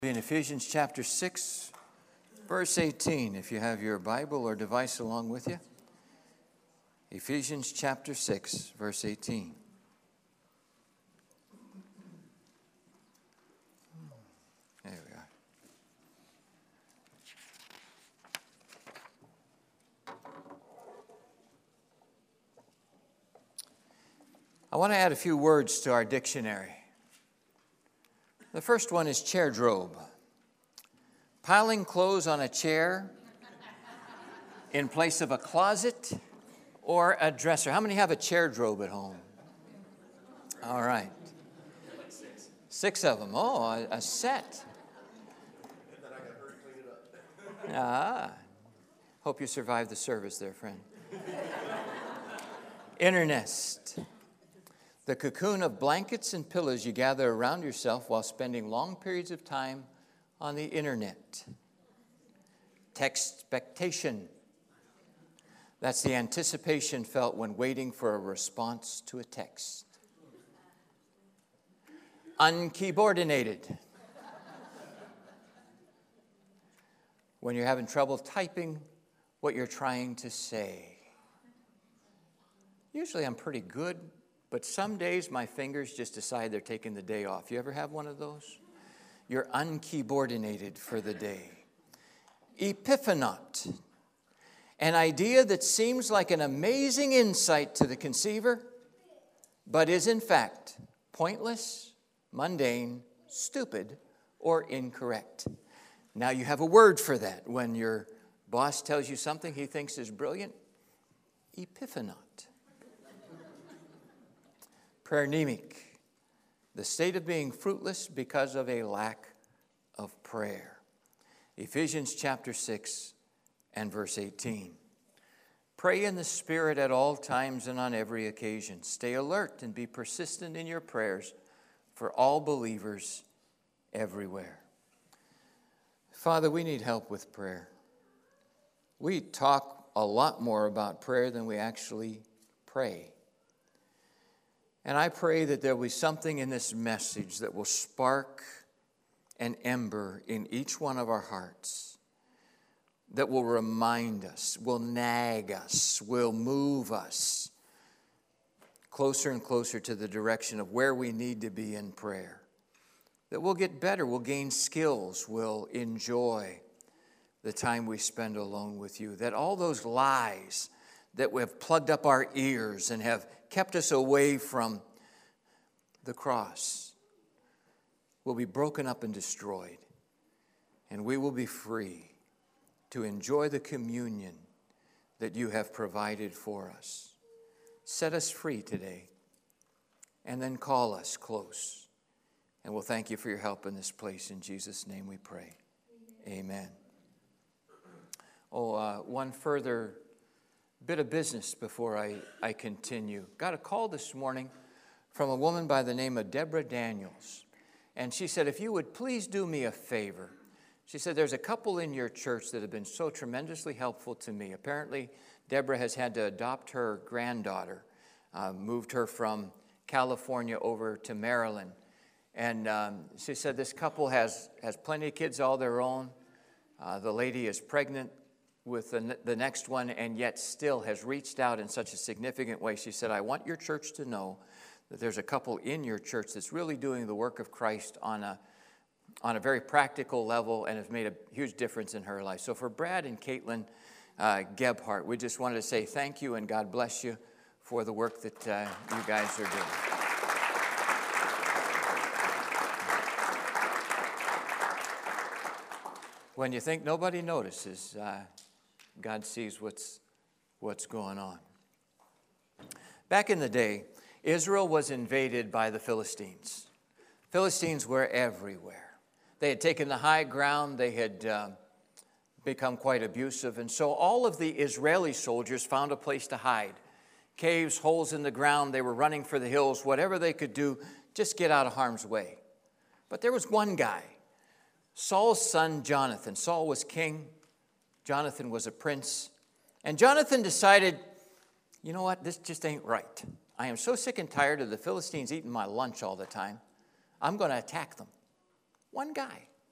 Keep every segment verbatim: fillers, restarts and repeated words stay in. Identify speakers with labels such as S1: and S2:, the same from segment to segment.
S1: In Ephesians chapter six, verse eighteen, if you have your Bible or device along with you. Ephesians chapter six, verse eighteen. There we are. I want to add a few words to our dictionary. The first one is chairdrobe. Piling clothes on a chair in place of a closet or a dresser. How many have a chairdrobe at home? All right. Six. Six of them. Oh, a, a set. And then I got her to clean it up. Ah. Hope you survived the service there, friend. Inner nest. The cocoon of blankets and pillows you gather around yourself while spending long periods of time on the internet. Textpectation. That's the anticipation felt when waiting for a response to a text. Unkeyboardinated. When you're having trouble typing what you're trying to say. Usually I'm pretty good, but some days my fingers just decide they're taking the day off. You ever have one of those? You're unkeyboardinated for the day. Epiphanote. An idea that seems like an amazing insight to the conceiver, but is in fact pointless, mundane, stupid, or incorrect. Now you have a word for that. When your boss tells you something he thinks is brilliant, epiphanote. Paranemic, the state of being fruitless because of a lack of prayer. Ephesians chapter six and verse eighteen. Pray in the Spirit at all times and on every occasion. Stay alert and be persistent in your prayers for all believers everywhere. Father, we need help with prayer. We talk a lot more about prayer than we actually pray. And I pray that there will be something in this message that will spark an ember in each one of our hearts, that will remind us, will nag us, will move us closer and closer to the direction of where we need to be in prayer. That we'll get better, we'll gain skills, we'll enjoy the time we spend alone with you. That all those lies that have plugged up our ears and have kept us away from the cross will be broken up and destroyed, and we will be free to enjoy the communion that you have provided for us. Set us free today, and then call us close. And we'll thank you for your help in this place. In Jesus' name we pray. Amen. Amen. Oh, uh, one further bit of business before I, I continue. Got a call this morning from a woman by the name of Deborah Daniels. And she said, if you would please do me a favor. She said, there's a couple in your church that have been so tremendously helpful to me. Apparently, Deborah has had to adopt her granddaughter, uh, moved her from California over to Maryland. And um, she said this couple has, has plenty of kids all their own. Uh, the lady is pregnant with the, the next one, and yet still has reached out in such a significant way. She said, I want your church to know that there's a couple in your church that's really doing the work of Christ on a, on a very practical level and has made a huge difference in her life. So for Brad and Caitlin uh, Gebhardt, we just wanted to say thank you and God bless you for the work that uh, you guys are doing. When you think nobody notices, uh, God sees what's, what's going on. Back in the day, Israel was invaded by the Philistines. Philistines were everywhere. They had taken the high ground. They had uh, become quite abusive. And so all of the Israeli soldiers found a place to hide. Caves, holes in the ground. They were running for the hills. Whatever they could do, just get out of harm's way. But there was one guy, Saul's son Jonathan. Saul was king. Jonathan was a prince. And Jonathan decided, you know what, this just ain't right. I am so sick and tired of the Philistines eating my lunch all the time. I'm going to attack them. One guy.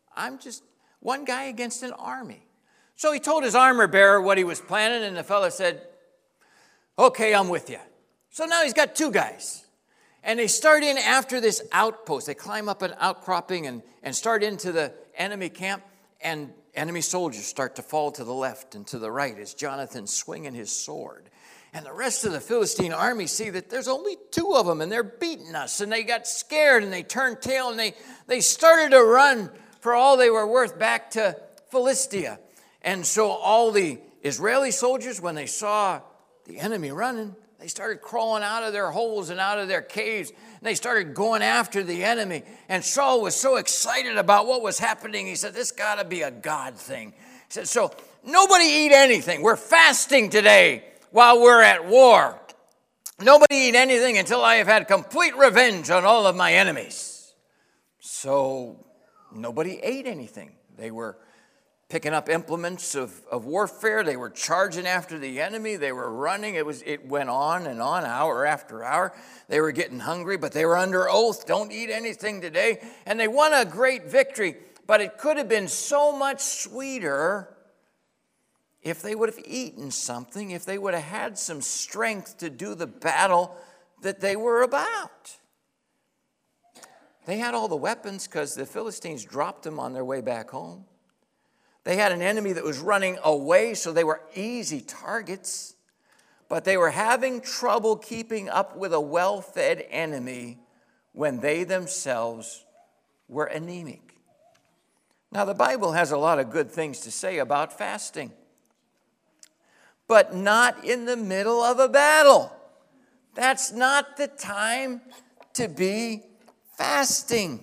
S1: I'm just one guy against an army. So he told his armor bearer what he was planning, and the fellow said, okay, I'm with you. So now he's got two guys. And they start in after this outpost. They climb up an outcropping and, and start into the enemy camp, and enemy soldiers start to fall to the left and to the right as Jonathan's swinging his sword. And the rest of the Philistine army see that there's only two of them, and they're beating us. And they got scared, and they turned tail, and they, they started to run for all they were worth back to Philistia. And so all the Israeli soldiers, when they saw the enemy running, they started crawling out of their holes and out of their caves, and they started going after the enemy. And Saul was so excited about what was happening, he said, this got to be a God thing. He said, so nobody eat anything. We're fasting today while we're at war. Nobody eat anything until I have had complete revenge on all of my enemies. So nobody ate anything. They were picking up implements of, of warfare. They were charging after the enemy. They were running. It was it went on and on, hour after hour. They were getting hungry, but they were under oath. Don't eat anything today. And they won a great victory. But it could have been so much sweeter if they would have eaten something, if they would have had some strength to do the battle that they were about. They had all the weapons because the Philistines dropped them on their way back home. They had an enemy that was running away, so they were easy targets. But they were having trouble keeping up with a well-fed enemy when they themselves were anemic. Now, the Bible has a lot of good things to say about fasting, but not in the middle of a battle. That's not the time to be fasting.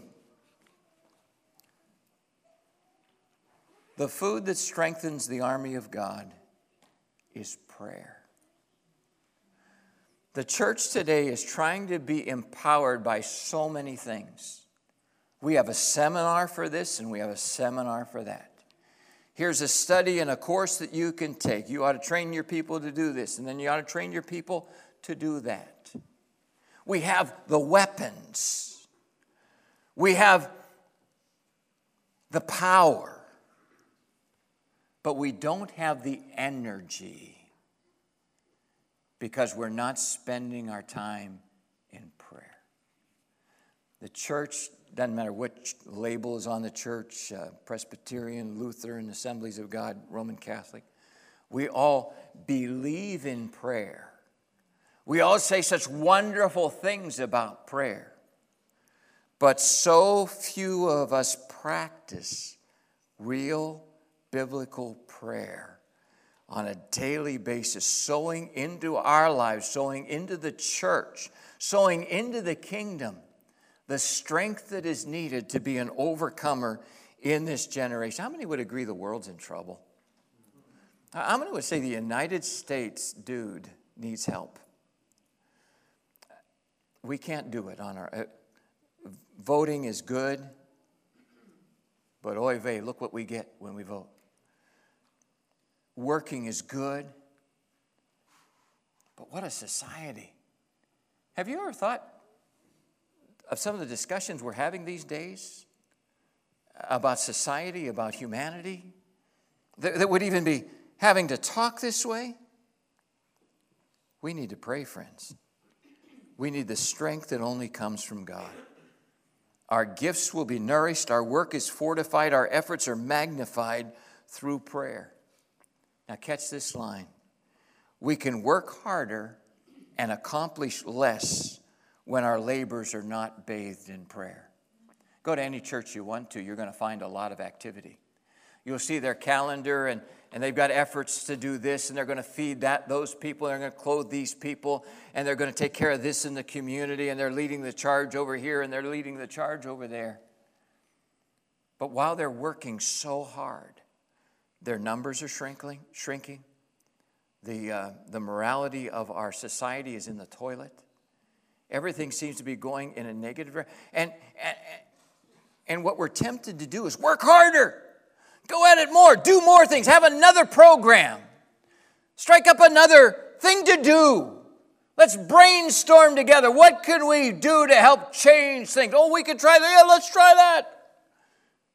S1: The food that strengthens the army of God is prayer. The church today is trying to be empowered by so many things. We have a seminar for this and we have a seminar for that. Here's a study and a course that you can take. You ought to train your people to do this, and then you ought to train your people to do that. We have the weapons. We have the power. But we don't have the energy because we're not spending our time in prayer. The church, doesn't matter which label is on the church, uh, Presbyterian, Lutheran, Assemblies of God, Roman Catholic, we all believe in prayer. We all say such wonderful things about prayer. But so few of us practice real biblical prayer on a daily basis, sowing into our lives, sowing into the church, sowing into the kingdom, the strength that is needed to be an overcomer in this generation. How many would agree the world's in trouble? How many would say the United States, dude, needs help? We can't do it on our... Uh, voting is good, but oy vey, look what we get when we vote. Working is good, but what a society. Have you ever thought of some of the discussions we're having these days about society, about humanity, that, that would even be having to talk this way? We need to pray, friends. We need the strength that only comes from God. Our gifts will be nourished, our work is fortified, our efforts are magnified through prayer. Now catch this line. We can work harder and accomplish less when our labors are not bathed in prayer. Go to any church you want to, you're going to find a lot of activity. You'll see their calendar, and, and they've got efforts to do this, and they're going to feed that those people, and they're going to clothe these people, and they're going to take care of this in the community, and they're leading the charge over here, and they're leading the charge over there. But while they're working so hard, their numbers are shrinking, shrinking. The, uh, the morality of our society is in the toilet. Everything seems to be going in a negative direction. And, and, and what we're tempted to do is work harder. Go at it more. Do more things. Have another program. Strike up another thing to do. Let's brainstorm together. What can we do to help change things? Oh, we could try that. Yeah, let's try that.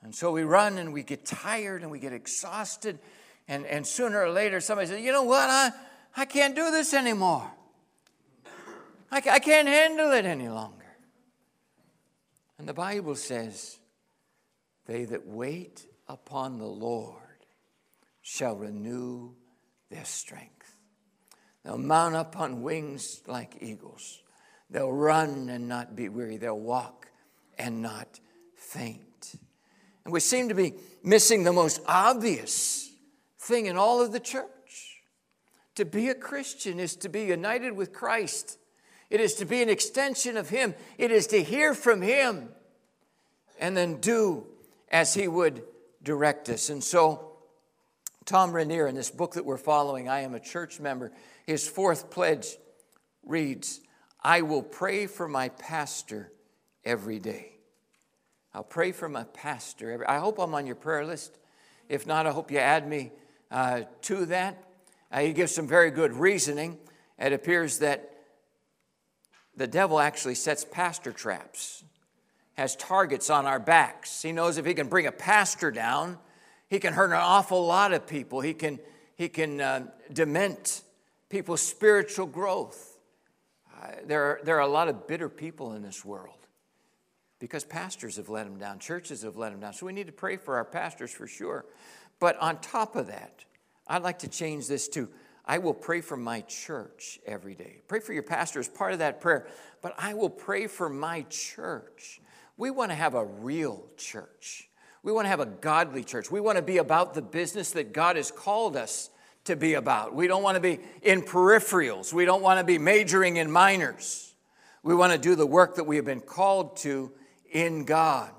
S1: And so we run and we get tired and we get exhausted. And, and sooner or later somebody says, you know what, I, I can't do this anymore. I, I can't handle it any longer. And the Bible says, they that wait upon the Lord shall renew their strength. They'll mount up on wings like eagles. They'll run and not be weary. They'll walk and not faint. And we seem to be missing the most obvious thing in all of the church. To be a Christian is to be united with Christ. It is to be an extension of Him. It is to hear from Him and then do as He would direct us. And so Tom Rainier, in this book that we're following, I Am a Church Member, his fourth pledge reads, I will pray for my pastor every day. I'll pray for my pastor. Every, I hope I'm on your prayer list. If not, I hope you add me uh, to that. Uh, he gives some very good reasoning. It appears that the devil actually sets pastor traps, has targets on our backs. He knows if he can bring a pastor down, he can hurt an awful lot of people. He can, he can uh, dement people's spiritual growth. Uh, there, are, there are a lot of bitter people in this world because pastors have let them down. Churches have let them down. So we need to pray for our pastors for sure. But on top of that, I'd like to change this to, I will pray for my church every day. Pray for your pastor as part of that prayer. But I will pray for my church. We want to have a real church. We want to have a godly church. We want to be about the business that God has called us to be about. We don't want to be in peripherals. We don't want to be majoring in minors. We want to do the work that we have been called to in God.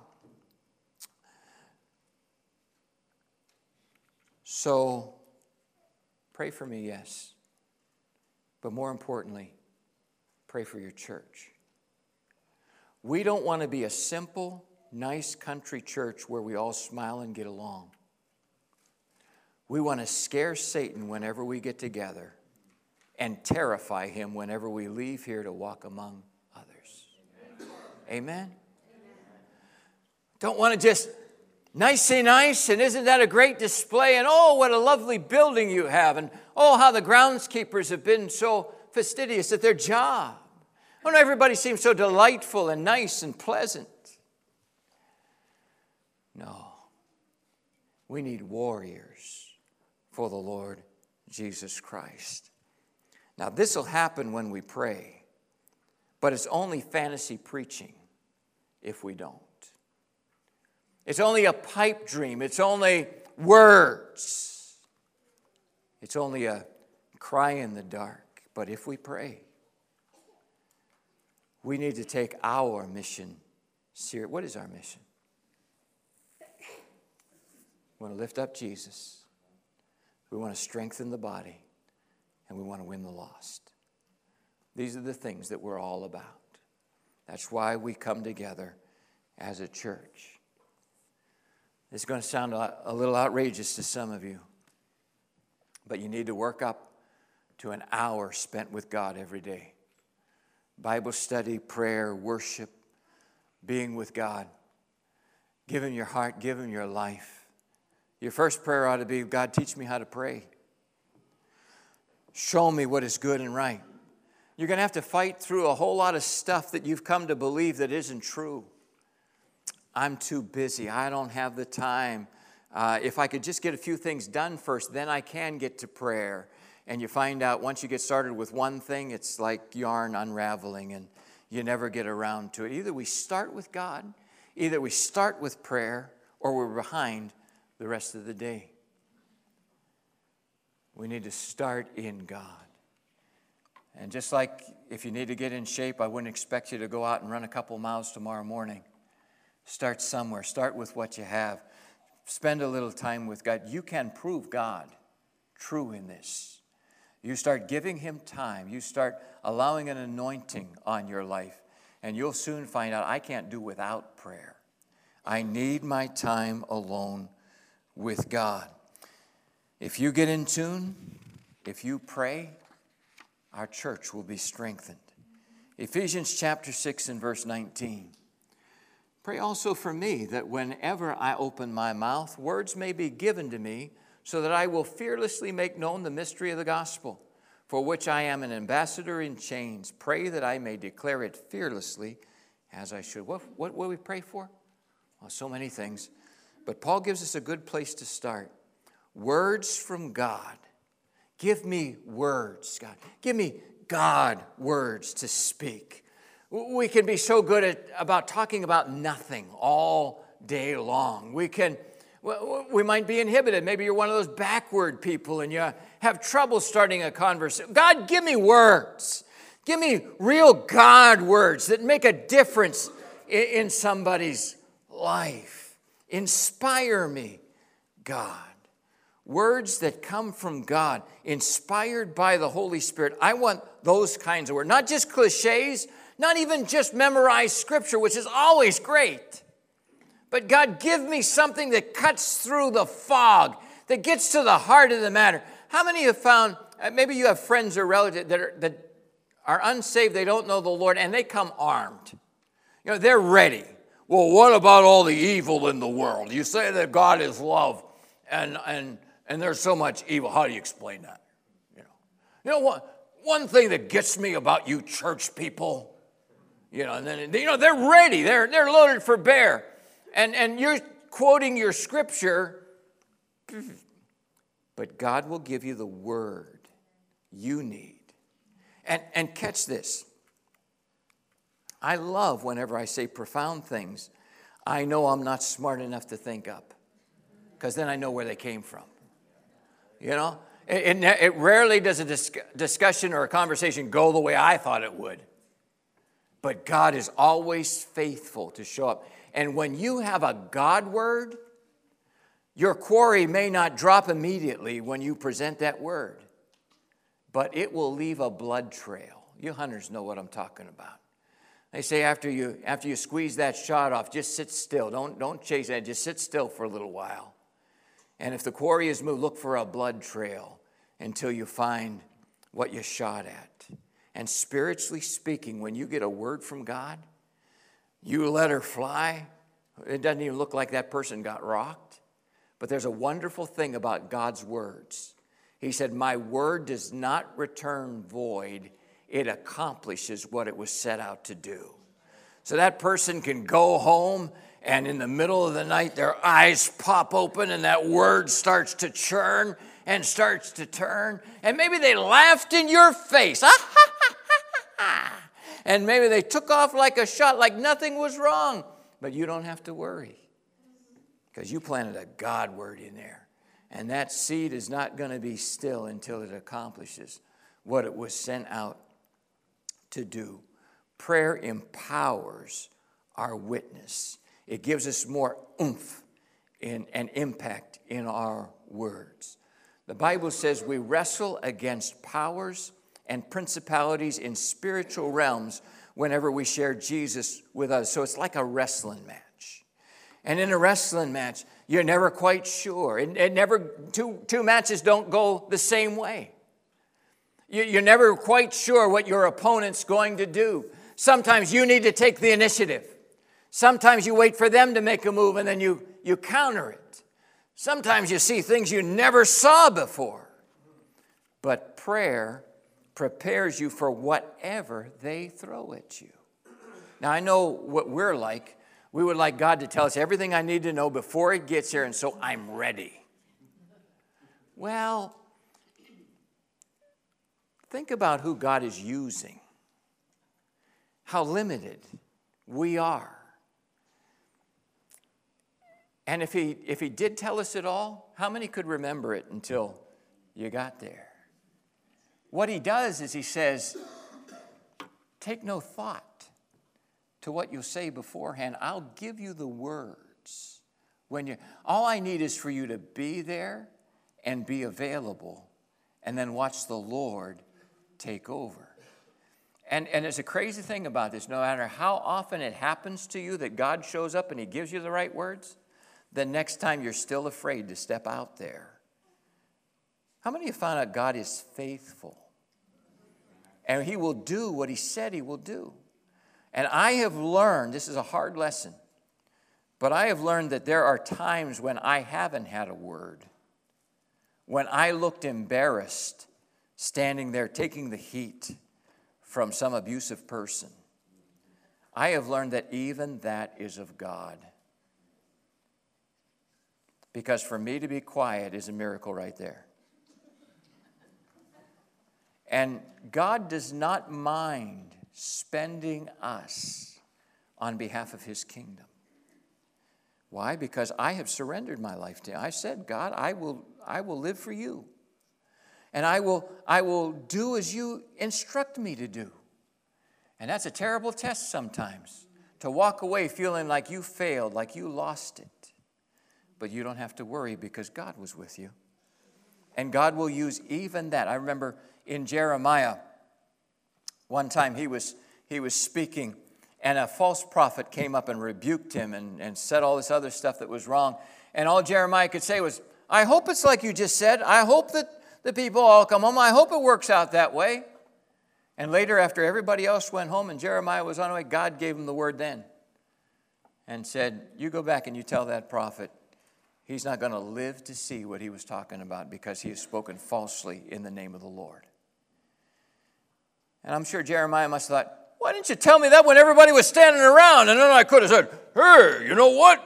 S1: So, pray for me, yes. But more importantly, pray for your church. We don't want to be a simple, nice country church where we all smile and get along. We want to scare Satan whenever we get together and terrify him whenever we leave here to walk among others. Amen? Amen? Don't want to just nicey nice, and isn't that a great display? And oh, what a lovely building you have. And oh, how the groundskeepers have been so fastidious at their job. Oh, no, everybody seems so delightful and nice and pleasant. No. We need warriors for the Lord Jesus Christ. Now, this will happen when we pray, but it's only fantasy preaching if we don't. It's only a pipe dream. It's only words. It's only a cry in the dark. But if we pray, we need to take our mission seriously. What is our mission? We want to lift up Jesus. We want to strengthen the body. And we want to win the lost. These are the things that we're all about. That's why we come together as a church. It's going to sound a little outrageous to some of you, but you need to work up to an hour spent with God every day. Bible study, prayer, worship, being with God. Give Him your heart, give Him your life. Your first prayer ought to be, God, teach me how to pray. Show me what is good and right. You're going to have to fight through a whole lot of stuff that you've come to believe that isn't true. I'm too busy. I don't have the time. Uh, if I could just get a few things done first, then I can get to prayer. And you find out once you get started with one thing, it's like yarn unraveling and you never get around to it. Either we start with God, either we start with prayer, or we're behind the rest of the day. We need to start in God. And just like if you need to get in shape, I wouldn't expect you to go out and run a couple miles tomorrow morning. Start somewhere. Start with what you have. Spend a little time with God. You can prove God true in this. You start giving Him time. You start allowing an anointing on your life. And you'll soon find out, I can't do without prayer. I need my time alone with God. If you get in tune, if you pray, our church will be strengthened. Ephesians chapter six and verse nineteen. Pray also for me that whenever I open my mouth, words may be given to me so that I will fearlessly make known the mystery of the gospel, for which I am an ambassador in chains. Pray that I may declare it fearlessly as I should. What, what will we pray for? Well, so many things. But Paul gives us a good place to start. Words from God. Give me words, God. Give me God words to speak. We can be so good at about talking about nothing all day long. We can, we might be inhibited. Maybe you're one of those backward people and you have trouble starting a conversation. God, give me words. Give me real God words that make a difference in somebody's life. Inspire me, God. Words that come from God, inspired by the Holy Spirit. I want those kinds of words. Not just cliches, not even just memorize Scripture, which is always great. But God, give me something that cuts through the fog, that gets to the heart of the matter. How many have found, maybe you have friends or relatives that are, that are unsaved, they don't know the Lord, and they come armed. You know, they're ready. Well, what about all the evil in the world? You say that God is love, and and and there's so much evil. How do you explain that? You know, you know what? One thing that gets me about you church people, you know, and then you know they're ready. They're they're loaded for bear, and and you're quoting your scripture, but God will give you the word you need. And and catch this. I love whenever I say profound things, I know I'm not smart enough to think up, because then I know where they came from. You know, it, it, it rarely does a dis- discussion or a conversation go the way I thought it would. But God is always faithful to show up. And when you have a God word, your quarry may not drop immediately when you present that word, but it will leave a blood trail. You hunters know what I'm talking about. They say after you after you squeeze that shot off, just sit still. Don't, don't chase that. Just sit still for a little while. And if the quarry is moved, look for a blood trail until you find what you shot at. And spiritually speaking, when you get a word from God, you let her fly. It doesn't even look like that person got rocked. But there's a wonderful thing about God's words. He said, my word does not return void. It accomplishes what it was set out to do. So that person can go home and in the middle of the night their eyes pop open and that word starts to churn and starts to turn. And maybe they laughed in your face. And maybe they took off like a shot, like nothing was wrong. But you don't have to worry, because you planted a God word in there. And that seed is not going to be still until it accomplishes what it was sent out to do. Prayer empowers our witness. It gives us more oomph in, and impact in our words. The Bible says we wrestle against powers and principalities in spiritual realms whenever we share Jesus with us. So it's like a wrestling match. And in a wrestling match, you're never quite sure. It, it never two, two matches don't go the same way. You, you're never quite sure what your opponent's going to do. Sometimes you need to take the initiative. Sometimes you wait for them to make a move and then you, you counter it. Sometimes you see things you never saw before. But prayer prepares you for whatever they throw at you. Now, I know what we're like. We would like God to tell us everything I need to know before it gets here, and so I'm ready. Well, think about who God is using. How limited we are. And if he, if he did tell us it all, how many could remember it until you got there? What he does is he says, take no thought to what you say beforehand. I'll give you the words. When you, all I need is for you to be there and be available, and then watch the Lord take over. And, and there's a crazy thing about this. No matter how often it happens to you that God shows up and he gives you the right words, the next time you're still afraid to step out there. How many of you found out God is faithful? And he will do what he said he will do. And I have learned, this is a hard lesson, But I have learned that there are times when I haven't had a word, when I looked embarrassed standing there taking the heat from some abusive person. I have learned that even that is of God. Because for me to be quiet is a miracle right there. And God does not mind spending us on behalf of his kingdom. Why? Because I have surrendered my life to him. I said, God, I will, I will live for you. And I will, I will do as you instruct me to do. And that's a terrible test sometimes, to walk away feeling like you failed, like you lost it. But you don't have to worry because God was with you. And God will use even that. I remember in Jeremiah, one time he was, he was speaking, and a false prophet came up and rebuked him and, and said all this other stuff that was wrong. And all Jeremiah could say was, I hope it's like you just said. I hope that the people all come home. I hope it works out that way. And later, after everybody else went home and Jeremiah was on the way, God gave him the word then and said, you go back and you tell that prophet he's not going to live to see what he was talking about because he has spoken falsely in the name of the Lord. And I'm sure Jeremiah must have thought, why didn't you tell me that when everybody was standing around? And then I could have said, hey, you know what?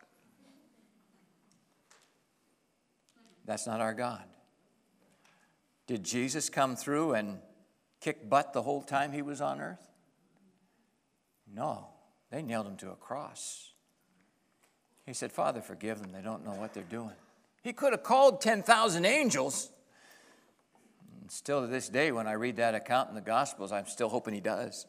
S1: That's not our God. Did Jesus come through and kick butt the whole time he was on earth? No, they nailed him to a cross. He said, Father, forgive them. They don't know what they're doing. He could have called ten thousand angels. And still to this day, when I read that account in the Gospels, I'm still hoping he does.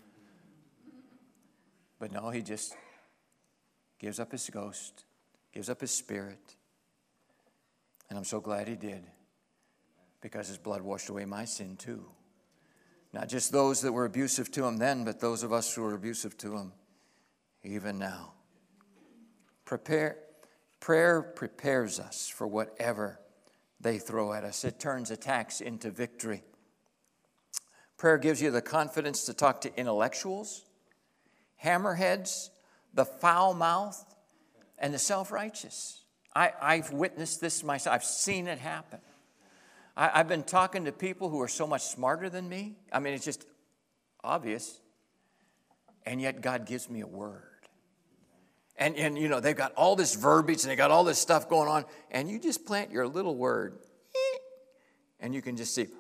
S1: But no, he just gives up his ghost, gives up his spirit. And I'm so glad he did, because his blood washed away my sin too. Not just those that were abusive to him then, but those of us who are abusive to him even now. Prepare, prayer prepares us for whatever they throw at us. It turns attacks into victory. Prayer gives you the confidence to talk to intellectuals, hammerheads, the foul-mouthed, and the self-righteous. I, I've witnessed this myself. I've seen it happen. I, I've been talking to people who are so much smarter than me. I mean, it's just obvious. And yet God gives me a word. And, and, you know, they've got all this verbiage and they got all this stuff going on. And you just plant your little word. And you can just see,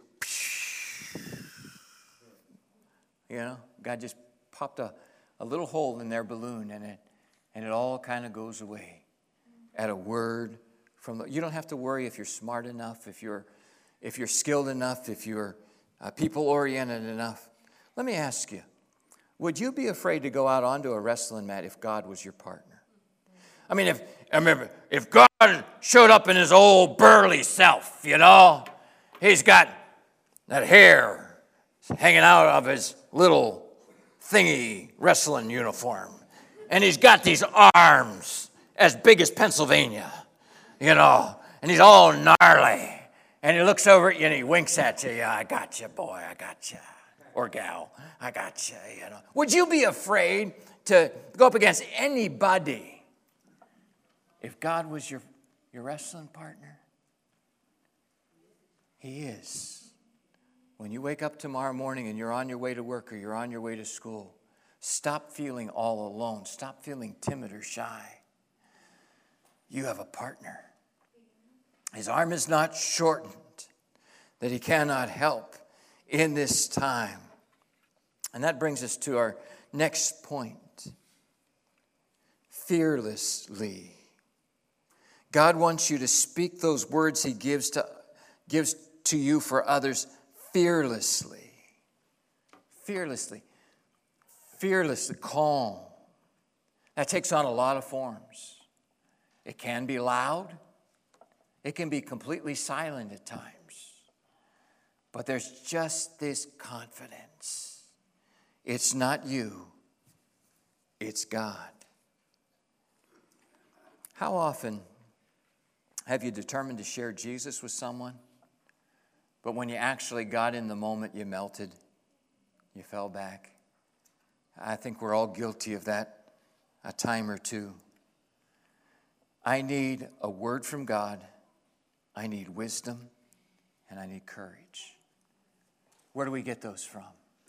S1: you know, God just popped a, a little hole in their balloon. And it, and it all kind of goes away at a word from the, you don't have to worry if you're smart enough, if you're, if you're skilled enough, if you're uh, people-oriented enough. Let me ask you, would you be afraid to go out onto a wrestling mat if God was your partner? I mean, if I remember, if God showed up in his old burly self, you know, he's got that hair hanging out of his little thingy wrestling uniform, and he's got these arms as big as Pennsylvania, you know, and he's all gnarly, and he looks over at you and he winks at you. Yeah, I got you, boy, I got you. Or gal, I got you, you know. Would you be afraid to go up against anybody if God was your, your wrestling partner? He is. When you wake up tomorrow morning and you're on your way to work or you're on your way to school, stop feeling all alone. Stop feeling timid or shy. You have a partner. His arm is not shortened, that he cannot help in this time. And that brings us to our next point. Fearlessly. God wants you to speak those words he gives to, gives to you for others fearlessly. Fearlessly. Fearlessly. Calm. That takes on a lot of forms. It can be loud. It can be completely silent at times. But there's just this confidence. It's not you. It's God. How often have you determined to share Jesus with someone, but when you actually got in the moment, you melted, you fell back? I think we're all guilty of that a time or two. I need a word from God. I need wisdom, and I need courage. Where do we get those from?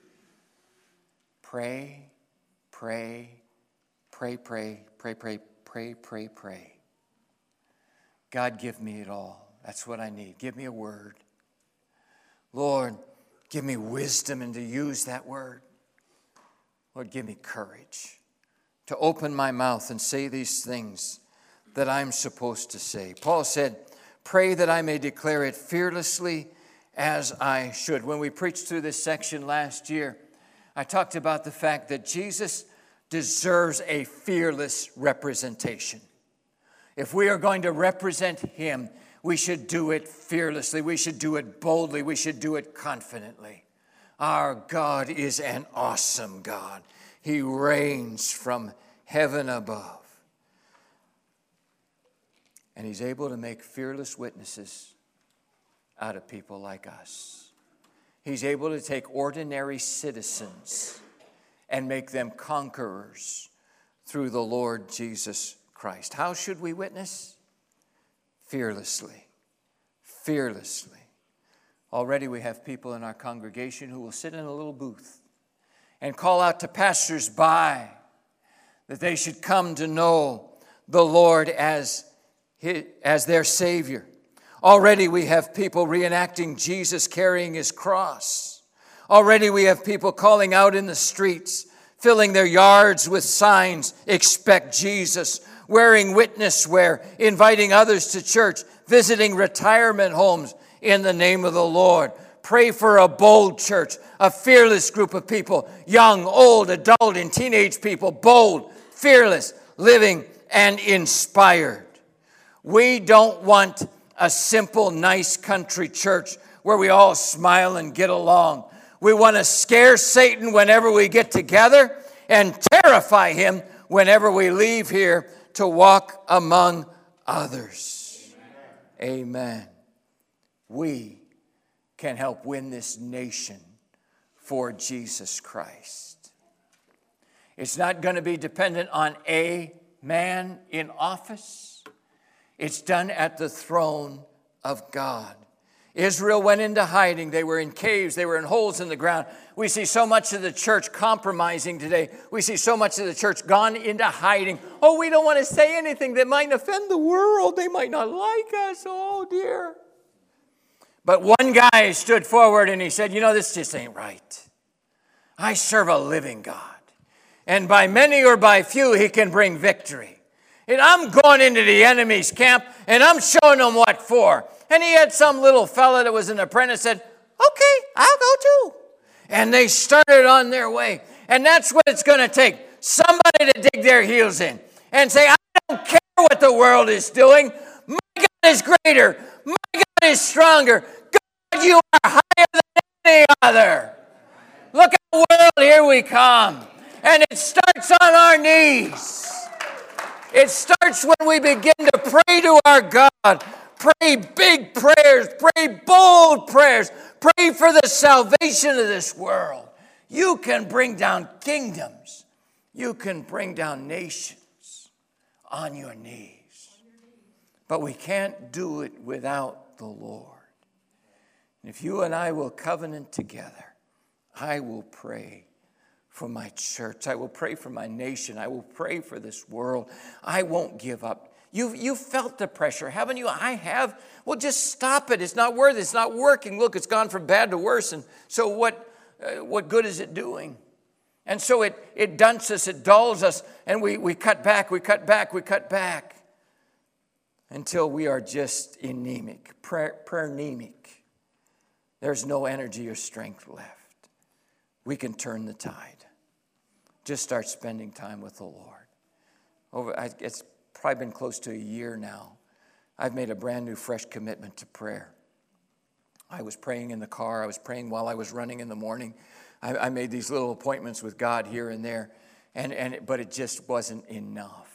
S1: Pray, pray, pray, pray, pray, pray, pray, pray, pray. God, give me it all. That's what I need. Give me a word. Lord, give me wisdom and to use that word. Lord, give me courage to open my mouth and say these things that I'm supposed to say. Paul said, pray that I may declare it fearlessly as I should. When we preached through this section last year, I talked about the fact that Jesus deserves a fearless representation. If we are going to represent him, we should do it fearlessly. We should do it boldly. We should do it confidently. Our God is an awesome God. He reigns from heaven above. And he's able to make fearless witnesses out of people like us. He's able to take ordinary citizens and make them conquerors through the Lord Jesus Christ. How should we witness? Fearlessly. Fearlessly. Already we have people in our congregation who will sit in a little booth and call out to passers-by that they should come to know the Lord as, his, as their Savior. Already we have people reenacting Jesus carrying his cross. Already we have people calling out in the streets, filling their yards with signs, expect Jesus, wearing witness wear, inviting others to church, visiting retirement homes in the name of the Lord. Pray for a bold church, a fearless group of people, young, old, adult, and teenage people, bold, fearless, living, and inspired. We don't want a simple, nice country church where we all smile and get along. We want to scare Satan whenever we get together and terrify him whenever we leave here to walk among others. Amen. Amen. We can help win this nation for Jesus Christ. It's not going to be dependent on a man in office. It's done at the throne of God. Israel went into hiding. They were in caves. They were in holes in the ground. We see so much of the church compromising today. We see so much of the church gone into hiding. Oh, we don't want to say anything that might offend the world. They might not like us. Oh, dear. But one guy stood forward and he said, you know, this just ain't right. I serve a living God. And by many or by few, he can bring victory. And I'm going into the enemy's camp, and I'm showing them what for. And he had some little fella that was an apprentice said, okay, I'll go too. And they started on their way. And that's what it's going to take. Somebody to dig their heels in and say, I don't care what the world is doing. My God is greater. My God is stronger. God, you are higher than any other. Look at the world, here we come. And it starts on our knees. It starts when we begin to pray to our God. Pray big prayers. Pray bold prayers. Pray for the salvation of this world. You can bring down kingdoms. You can bring down nations on your knees. But we can't do it without the Lord. And if you and I will covenant together, I will pray for my church. I will pray for my nation. I will pray for this world. I won't give up. You've, you've felt the pressure, haven't you? I have. Well, just stop it. It's not worth it. It's not working. Look, it's gone from bad to worse. And so what, uh, what good is it doing? And so it, it dunts us, it dulls us, and we, we cut back, we cut back, we cut back until we are just anemic, prayer, prayer anemic. There's no energy or strength left. We can turn the tide. Just start spending time with the Lord. Over, I, it's probably been close to a year now. I've made a brand new, fresh commitment to prayer. I was praying in the car. I was praying while I was running in the morning. I, I made these little appointments with God here and there, and, and but it just wasn't enough.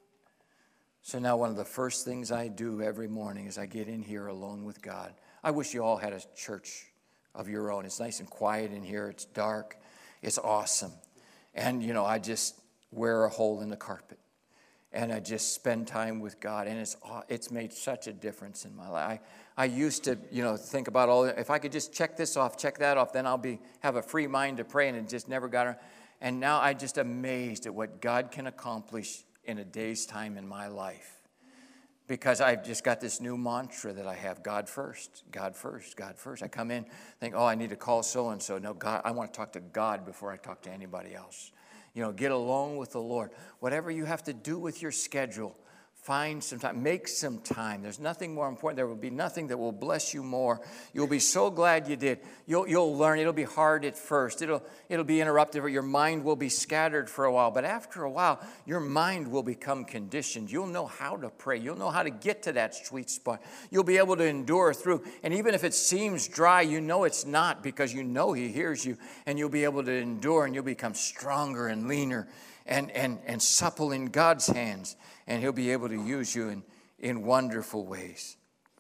S1: So now one of the first things I do every morning is I get in here alone with God. I wish you all had a church of your own. It's nice and quiet in here. It's dark. It's awesome. And, you know, I just wear a hole in the carpet. and I just spend time with God, and it's it's made such a difference in my life. I, I used to, you know, think about all, if I could just check this off, check that off, then I'll be have a free mind to pray, and it just never got around. And now I'm just amazed at what God can accomplish in a day's time in my life. Because I've just got this new mantra that I have, God first, God first, God first. I come in, think, oh, I need to call so-and-so. No, God, I want to talk to God before I talk to anybody else. You know, get alone with the Lord. Whatever you have to do with your schedule, find some time, make some time. There's nothing more important. There will be nothing that will bless you more. You'll be so glad you did. You'll, you'll learn. It'll be hard at first. It'll, it'll be interrupted, or your mind will be scattered for a while. But after a while, your mind will become conditioned. You'll know how to pray. You'll know how to get to that sweet spot. You'll be able to endure through. And even if it seems dry, you know it's not, because you know He hears you. And you'll be able to endure, and you'll become stronger and leaner and, and, and supple in God's hands. And He'll be able to use you in, in wonderful ways.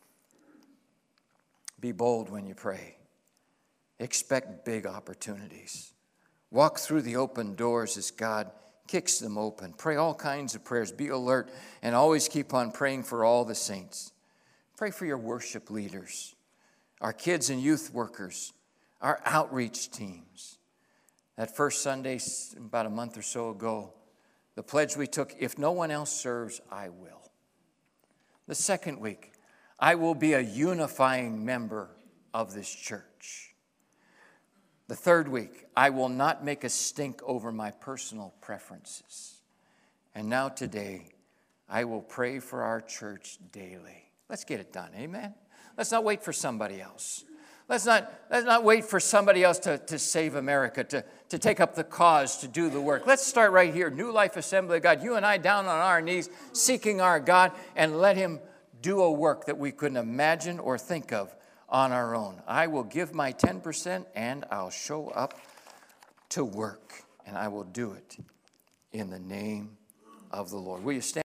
S1: Be bold when you pray. Expect big opportunities. Walk through the open doors as God kicks them open. Pray all kinds of prayers. Be alert and always keep on praying for all the saints. Pray for your worship leaders, our kids and youth workers, our outreach teams. That first Sunday, about a month or so ago, the pledge we took, if no one else serves, I will. The second week, I will be a unifying member of this church. The third week, I will not make a stink over my personal preferences. And now today, I will pray for our church daily. Let's get it done, amen? Let's not wait for somebody else. Let's not, let's not wait for somebody else to, to save America, to, to take up the cause, to do the work. Let's start right here. New Life Assembly of God, you and I down on our knees, seeking our God, and let Him do a work that we couldn't imagine or think of on our own. I will give my ten percent, and I'll show up to work, and I will do it in the name of the Lord. Will you stand?